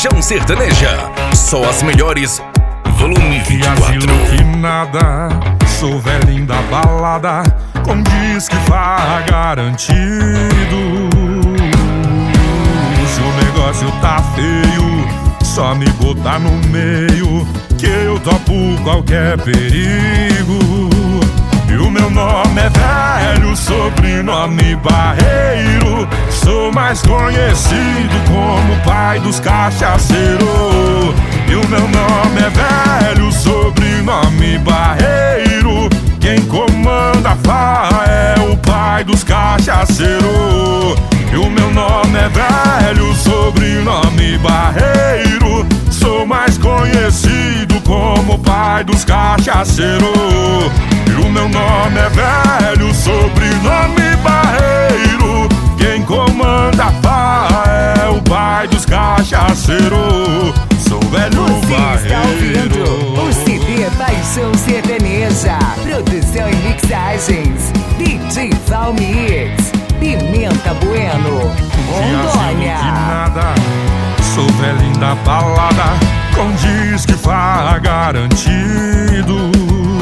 Paixão Sertaneja. Só as melhores. Volume 24. Asilo que nada, sou velhinho da balada, com disque farra garantido. Se o negócio tá feio, só me botar no meio, que eu topo qualquer perigo. E o meu nome é velho, sobrenome Barreiro, sou mais conhecido como pai dos cachaceiros. E o meu nome é velho, sobrenome Barreiro, quem comanda a farra é o pai dos cachaceiros. E o meu nome é velho, sobrenome Barreiro, sou mais conhecido como pai dos cachaceiros. E o meu nome é velho, sobrenome Barreiro, quem comanda a farra é o pai dos cachaceiros. Sou velho Você está ouvindo Barreiro. o CD Paixão Sertaneja. Produção e mixagens DJ Valmix, Pimenta Bueno, Rondônia. De nada, sou velhinho da balada, com disque farra garantido.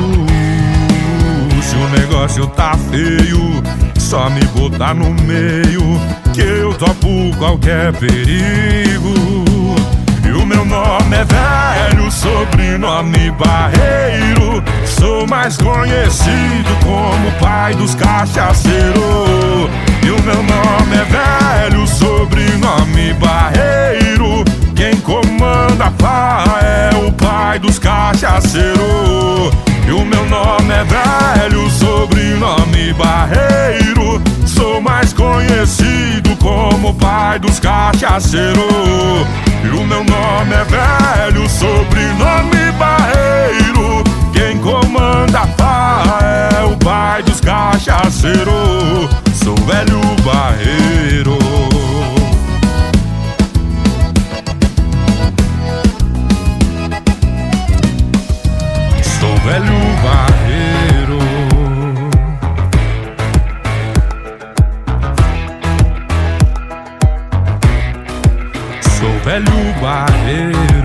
Se o negócio tá feio, só me botar no meio, que eu topo qualquer perigo. E o meu nome é velho, sobrenome Barreiro, sou mais conhecido como pai dos cachaceiros. E o meu nome é velho, sobrenome Barreiro, quem comanda a farra é o pai dos cachaceiros. E o meu nome é velho, sobrenome Barreiro, sou mais conhecido como pai dos cachaceiros. E o meu nome é velho, sobrenome Barreiro, quem comanda a farra é o pai dos cachaceiros. Sou velho Barreiro. Sou velho Barreiro. Sou velho Barreiro.